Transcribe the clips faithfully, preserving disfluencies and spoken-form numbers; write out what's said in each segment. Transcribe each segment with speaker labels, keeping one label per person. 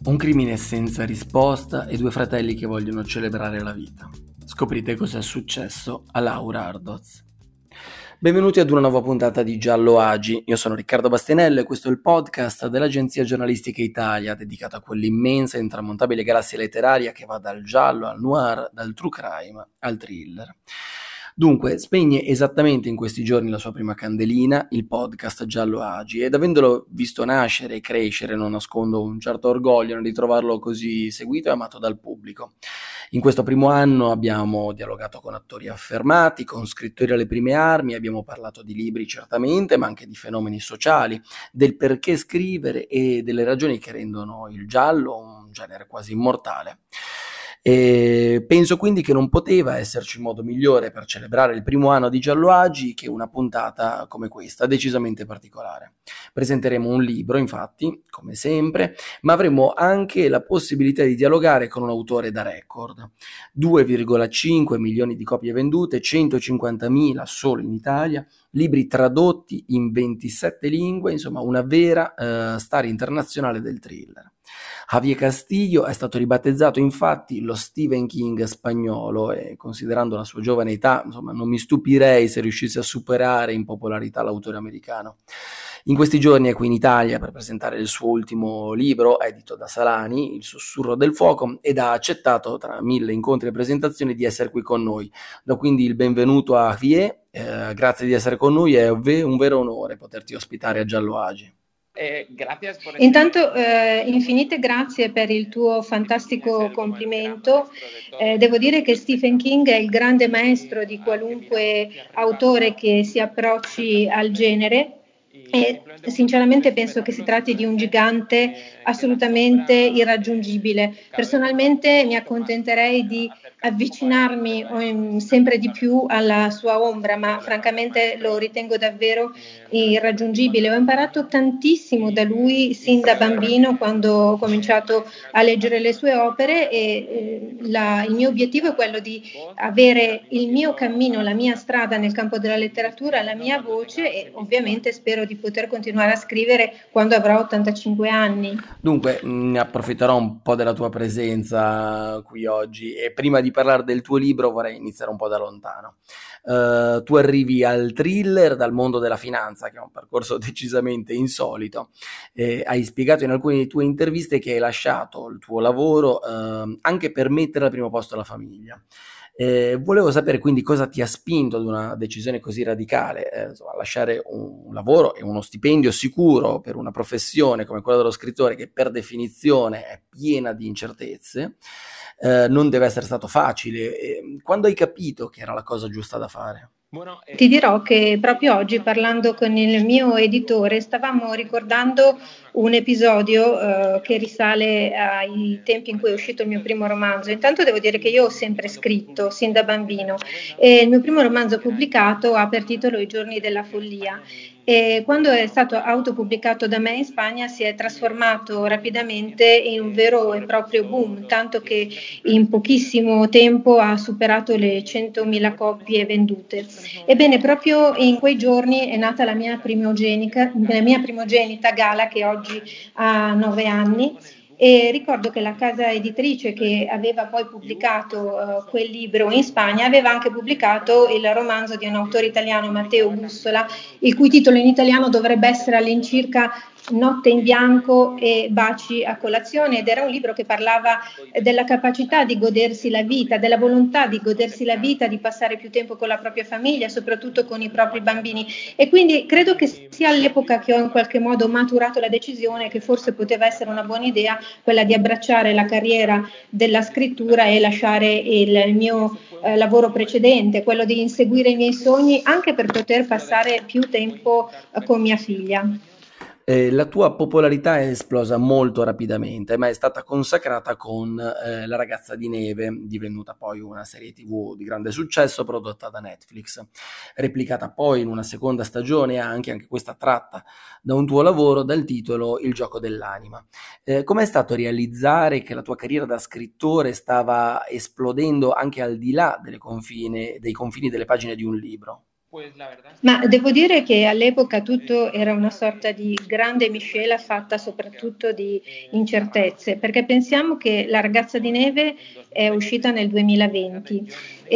Speaker 1: Un crimine senza risposta e due fratelli che vogliono celebrare la vita. Scoprite cosa è successo a Laura Ardoz. Benvenuti ad una nuova puntata di Giallo Agi. Io sono Riccardo Bastianello e questo è il podcast dell'Agenzia Giornalistica Italia, dedicato a quell'immensa e intramontabile galassia letteraria che va dal giallo al noir, dal true crime al thriller. Dunque, spegne esattamente in questi giorni la sua prima candelina, il podcast Giallo Agi, ed avendolo visto nascere e crescere non nascondo un certo orgoglio nel ritrovarlo così seguito e amato dal pubblico. In questo primo anno abbiamo dialogato con attori affermati, con scrittori alle prime armi, abbiamo parlato di libri certamente, ma anche di fenomeni sociali, del perché scrivere e delle ragioni che rendono il giallo un genere quasi immortale. E penso quindi che non poteva esserci modo migliore per celebrare il primo anno di Giallo Agi che una puntata come questa, decisamente particolare. Presenteremo un libro, infatti, come sempre, ma avremo anche la possibilità di dialogare con un autore da record. due virgola cinque milioni di copie vendute, centocinquantamila solo in Italia, libri tradotti in ventisette lingue, insomma una vera uh, star internazionale del thriller. Javier Castillo è stato ribattezzato infatti lo Stephen King spagnolo e considerando la sua giovane età, insomma, non mi stupirei se riuscisse a superare in popolarità l'autore americano. In questi giorni è qui in Italia per presentare il suo ultimo libro, edito da Salani, Il sussurro del fuoco, ed ha accettato tra mille incontri e presentazioni di essere qui con noi. Do quindi il benvenuto a Javier, eh, grazie di essere con noi, è un vero onore poterti ospitare a Giallo Agi.
Speaker 2: Eh, Intanto eh, infinite grazie per il tuo fantastico complimento. Eh, devo dire che Stephen King è il grande maestro di qualunque autore che si approcci al genere e sinceramente penso che si tratti di un gigante assolutamente irraggiungibile. Personalmente mi accontenterei di avvicinarmi sempre di più alla sua ombra, ma francamente lo ritengo davvero irraggiungibile. Ho imparato tantissimo da lui sin da bambino quando ho cominciato a leggere le sue opere e eh, la, il mio obiettivo è quello di avere il mio cammino, la mia strada nel campo della letteratura, la mia voce e ovviamente spero di poter continuare a scrivere quando avrò ottantacinque anni.
Speaker 1: Dunque, ne approfitterò un po' della tua presenza qui oggi e prima di parlare del tuo libro vorrei iniziare un po' da lontano. Uh, tu arrivi al thriller dal mondo della finanza, che è un percorso decisamente insolito. Eh, hai spiegato in alcune tue interviste che hai lasciato il tuo lavoro uh, anche per mettere al primo posto la famiglia. Eh, volevo sapere quindi cosa ti ha spinto ad una decisione così radicale, eh, insomma, a lasciare un, un lavoro e uno stipendio sicuro per una professione come quella dello scrittore che per definizione è piena di incertezze. Eh, non deve essere stato facile. Eh, quando hai capito che era la cosa giusta da fare?
Speaker 2: Ti dirò che proprio oggi, parlando con il mio editore, stavamo ricordando un episodio eh, che risale ai tempi in cui è uscito il mio primo romanzo. Intanto devo dire che io ho sempre scritto, sin da bambino, e il mio primo romanzo pubblicato ha per titolo I giorni della follia. E quando è stato autopubblicato da me in Spagna si è trasformato rapidamente in un vero e proprio boom, tanto che in pochissimo tempo ha superato le centomila copie vendute. Ebbene, proprio in quei giorni è nata la mia primogenita, la mia primogenita Gala, che oggi ha nove anni. E ricordo che la casa editrice che aveva poi pubblicato uh, quel libro in Spagna aveva anche pubblicato il romanzo di un autore italiano, Matteo Bussola, il cui titolo in italiano dovrebbe essere all'incirca Notte in bianco e baci a colazione, ed era un libro che parlava della capacità di godersi la vita, della volontà di godersi la vita, di passare più tempo con la propria famiglia, soprattutto con i propri bambini. E quindi credo che sia all'epoca che ho in qualche modo maturato la decisione che forse poteva essere una buona idea quella di abbracciare la carriera della scrittura e lasciare il mio eh, lavoro precedente, quello di inseguire i miei sogni anche per poter passare più tempo eh, con mia figlia.
Speaker 1: Eh, la tua popolarità è esplosa molto rapidamente, ma è stata consacrata con eh, La ragazza di neve, divenuta poi una serie tivù di grande successo prodotta da Netflix, replicata poi in una seconda stagione anche, anche questa tratta da un tuo lavoro dal titolo Il gioco dell'anima. Eh, com'è stato realizzare che la tua carriera da scrittore stava esplodendo anche al di là delle confine, dei confini delle pagine di un libro?
Speaker 2: Ma devo dire che all'epoca tutto era una sorta di grande miscela fatta soprattutto di incertezze, perché pensiamo che La ragazza di neve è uscita nel duemilaventi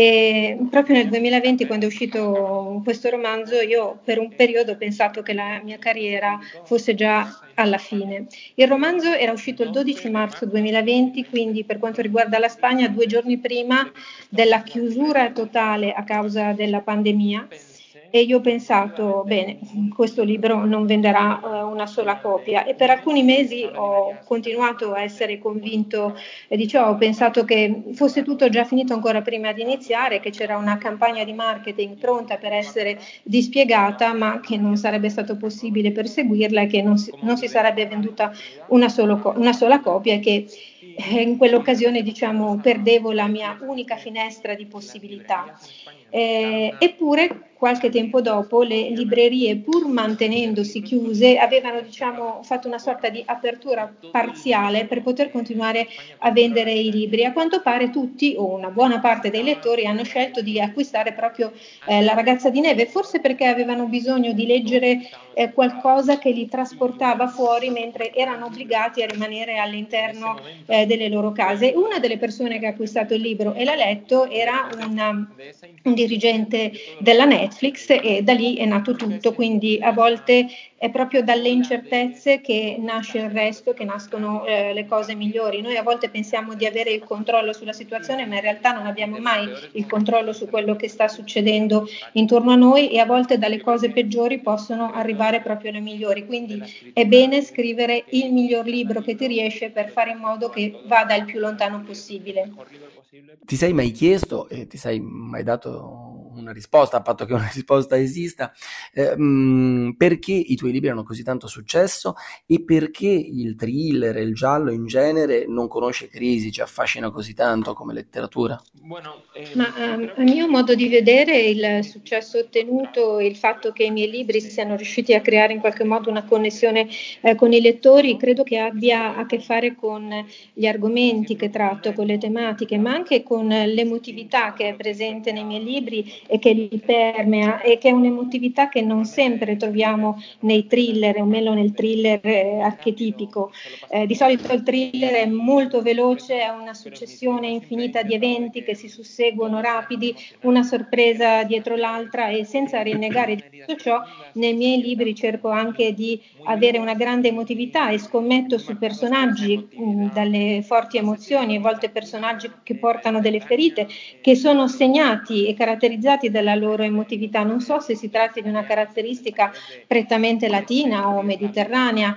Speaker 2: e proprio nel duemilaventi, quando è uscito questo romanzo, io per un periodo ho pensato che la mia carriera fosse già alla fine. Il romanzo era uscito il dodici marzo duemilaventi, quindi per quanto riguarda la Spagna, due giorni prima della chiusura totale a causa della pandemia. E io ho pensato, bene, questo libro non venderà eh, una sola copia e per alcuni mesi ho continuato a essere convinto eh, di ciò, ho pensato che fosse tutto già finito ancora prima di iniziare, che c'era una campagna di marketing pronta per essere dispiegata, ma che non sarebbe stato possibile perseguirla e che non si, non si sarebbe venduta una, solo co- una sola copia e che eh, in quell'occasione, diciamo, perdevo la mia unica finestra di possibilità. Eh, eppure, qualche tempo dopo, le librerie, pur mantenendosi chiuse, avevano, diciamo, fatto una sorta di apertura parziale per poter continuare a vendere i libri. A quanto pare tutti, o una buona parte dei lettori, hanno scelto di acquistare proprio eh, La ragazza di neve, forse perché avevano bisogno di leggere eh, qualcosa che li trasportava fuori mentre erano obbligati a rimanere all'interno eh, delle loro case. Una delle persone che ha acquistato il libro e l'ha letto era una, un dirigente della Netflix e da lì è nato tutto, quindi a volte è proprio dalle incertezze che nasce il resto, che nascono eh, le cose migliori. Noi a volte pensiamo di avere il controllo sulla situazione, ma in realtà non abbiamo mai il controllo su quello che sta succedendo intorno a noi e a volte dalle cose peggiori possono arrivare proprio le migliori. Quindi è bene scrivere il miglior libro che ti riesce per fare in modo che vada il più lontano possibile.
Speaker 1: Ti sei mai chiesto e ti sei mai dato una risposta, a patto che una risposta esista, eh, mh, perché i tuoi libri hanno così tanto successo e perché il thriller e il giallo in genere non conosce crisi, ci affascina così tanto come letteratura?
Speaker 2: Ma ehm, a mio modo di vedere il successo ottenuto e il fatto che i miei libri siano riusciti a creare in qualche modo una connessione eh, con i lettori, credo che abbia a che fare con gli argomenti che tratto, con le tematiche, ma anche con l'emotività che è presente nei miei libri e che li permea e che è un'emotività che non sempre troviamo nei thriller, o meno nel thriller eh, archetipico. Eh, di solito il thriller è molto veloce, è una successione infinita di eventi che si susseguono rapidi, una sorpresa dietro l'altra e senza rinnegare tutto ciò, nei miei libri cerco anche di avere una grande emotività e scommetto su personaggi mh, dalle forti emozioni, a volte personaggi che portano delle ferite, che sono segnati e caratterizzati dalla loro emotività. Non so se si tratti di una caratteristica prettamente latina o mediterranea.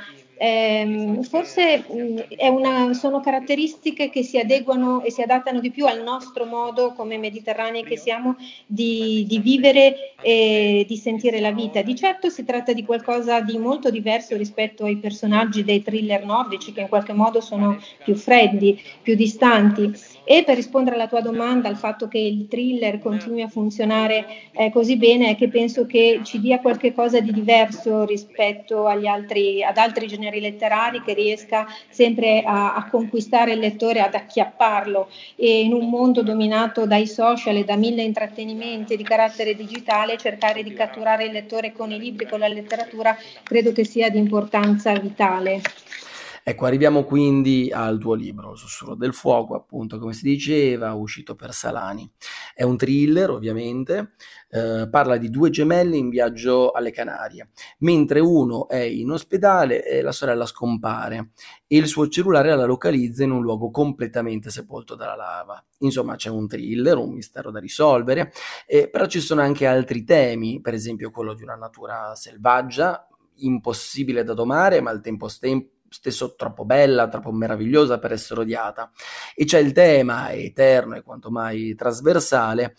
Speaker 2: Eh, forse mh, è una, sono caratteristiche che si adeguano e si adattano di più al nostro modo come mediterranei che siamo di, di vivere e di sentire la vita. Di certo si tratta di qualcosa di molto diverso rispetto ai personaggi dei thriller nordici che in qualche modo sono più freddi, più distanti. E per rispondere alla tua domanda, al fatto che il thriller continui a funzionare eh, così bene, è che penso che ci dia qualche cosa di diverso rispetto agli altri, ad altri generi letterari, che riesca sempre a, a conquistare il lettore, ad acchiapparlo. E in un mondo dominato dai social e da mille intrattenimenti di carattere digitale, cercare di catturare il lettore con i libri, con la letteratura, credo che sia di importanza vitale.
Speaker 1: Ecco, arriviamo quindi al tuo libro, Sussurro del fuoco, appunto, come si diceva, uscito per Salani. È un thriller, ovviamente, eh, parla di due gemelli in viaggio alle Canarie, mentre uno è in ospedale e la sorella scompare e il suo cellulare la localizza in un luogo completamente sepolto dalla lava. Insomma, c'è un thriller, un mistero da risolvere, eh, però ci sono anche altri temi, per esempio quello di una natura selvaggia, impossibile da domare, ma al tempo stesso stesso troppo bella, troppo meravigliosa per essere odiata. E c'è il tema eterno e quanto mai trasversale,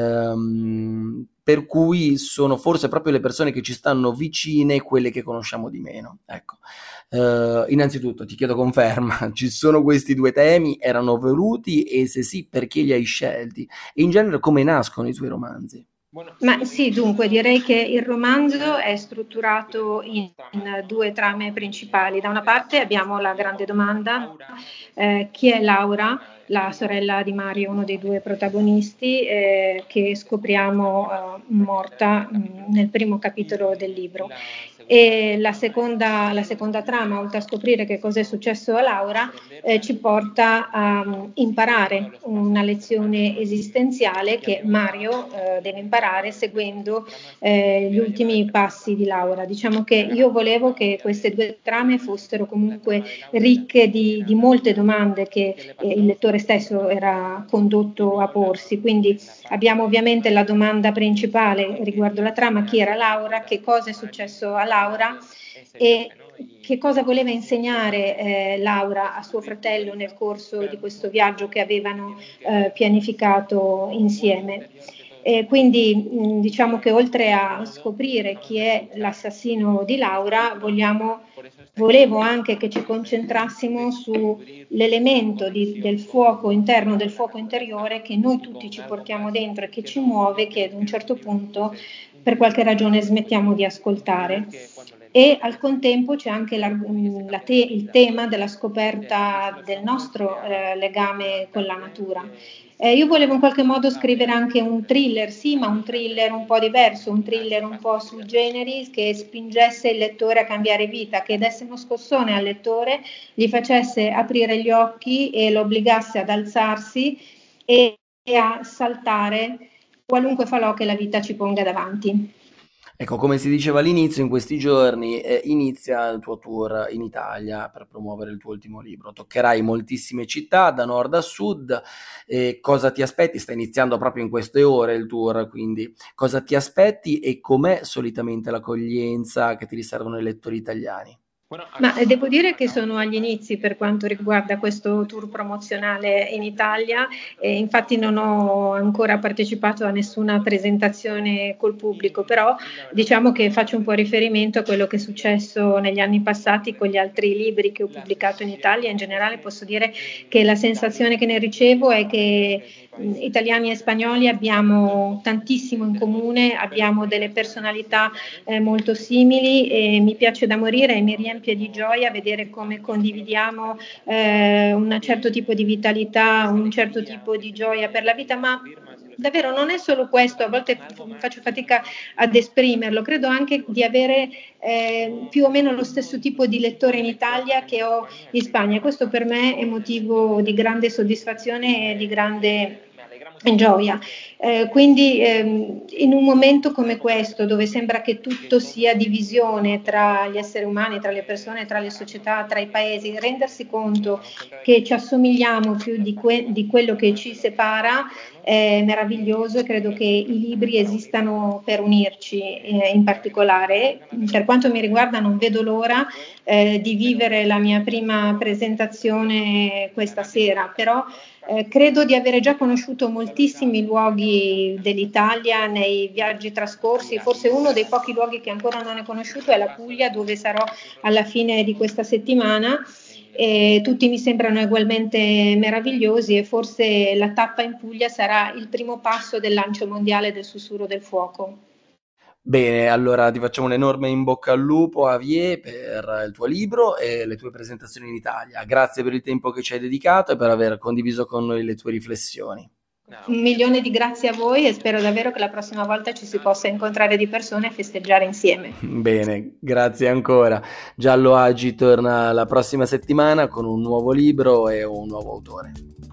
Speaker 1: ehm, per cui sono forse proprio le persone che ci stanno vicine quelle che conosciamo di meno. Ecco. Uh, innanzitutto ti chiedo conferma, ci sono questi due temi, erano voluti e se sì perché li hai scelti? E in genere come nascono i tuoi romanzi?
Speaker 2: Ma sì, dunque direi che il romanzo è strutturato in, in due trame principali. Da una parte abbiamo la grande domanda, eh, chi è Laura, la sorella di Mario, uno dei due protagonisti, eh, che scopriamo eh, morta mh, nel primo capitolo del libro. E la seconda, la seconda trama, oltre a scoprire che cosa è successo a Laura, eh, ci porta a um, imparare una lezione esistenziale che Mario eh, deve imparare seguendo eh, gli ultimi passi di Laura. Diciamo che io volevo che queste due trame fossero comunque ricche di, di molte domande che eh, il lettore stesso era condotto a porsi. Quindi abbiamo ovviamente la domanda principale riguardo la trama: chi era Laura, che cosa è successo a Laura e che cosa voleva insegnare eh, Laura a suo fratello nel corso di questo viaggio che avevano eh, pianificato insieme. E quindi mh, diciamo che oltre a scoprire chi è l'assassino di Laura, vogliamo, volevo anche che ci concentrassimo sull'elemento di, del fuoco interno, del fuoco interiore che noi tutti ci portiamo dentro e che ci muove, che ad un certo punto per qualche ragione smettiamo di ascoltare. E al contempo c'è anche la, la te, il tema della scoperta del nostro eh, legame con la natura. Eh, io volevo in qualche modo scrivere anche un thriller, sì, ma un thriller un po' diverso, un thriller un po' sui generis che spingesse il lettore a cambiare vita, che desse uno scossone al lettore, gli facesse aprire gli occhi e lo obbligasse ad alzarsi e, e a saltare qualunque falò che la vita ci ponga davanti.
Speaker 1: Ecco, come si diceva all'inizio, in questi giorni eh, inizia il tuo tour in Italia per promuovere il tuo ultimo libro. Toccherai moltissime città, da nord a sud. Eh, cosa ti aspetti? Sta iniziando proprio in queste ore il tour, quindi cosa ti aspetti e com'è solitamente l'accoglienza che ti riservano i lettori italiani?
Speaker 2: Ma eh, devo dire che sono agli inizi per quanto riguarda questo tour promozionale in Italia, e infatti non ho ancora partecipato a nessuna presentazione col pubblico, però diciamo che faccio un po' riferimento a quello che è successo negli anni passati con gli altri libri che ho pubblicato in Italia. In generale posso dire che la sensazione che ne ricevo è che mh, italiani e spagnoli abbiamo tantissimo in comune, abbiamo delle personalità eh, molto simili e mi piace da morire e mi riempie di gioia vedere come condividiamo eh, un certo tipo di vitalità, un certo tipo di gioia per la vita, ma davvero non è solo questo, a volte faccio fatica ad esprimerlo, credo anche di avere eh, più o meno lo stesso tipo di lettore in Italia che ho in Spagna. Questo per me è motivo di grande soddisfazione e di grande gioia. Eh, quindi ehm, in un momento come questo, dove sembra che tutto sia divisione tra gli esseri umani, tra le persone, tra le società, tra i paesi, rendersi conto che ci assomigliamo più di, que- di quello che ci separa è meraviglioso e credo che i libri esistano per unirci eh, in particolare. Per quanto mi riguarda non vedo l'ora eh, di vivere la mia prima presentazione questa sera, però eh, credo di avere già conosciuto moltissimi luoghi dell'Italia nei viaggi trascorsi, forse uno dei pochi luoghi che ancora non ho conosciuto è la Puglia, dove sarò alla fine di questa settimana. E tutti mi sembrano ugualmente meravigliosi e forse la tappa in Puglia sarà il primo passo del lancio mondiale del Sussurro del Fuoco.
Speaker 1: Bene, allora ti facciamo un enorme in bocca al lupo, Javier, per il tuo libro e le tue presentazioni in Italia. Grazie per il tempo che ci hai dedicato e per aver condiviso con noi le tue riflessioni.
Speaker 2: Un milione di grazie a voi e spero davvero che la prossima volta ci si possa incontrare di persona e festeggiare insieme.
Speaker 1: Bene, grazie ancora. Giallo Agi torna la prossima settimana con un nuovo libro e un nuovo autore.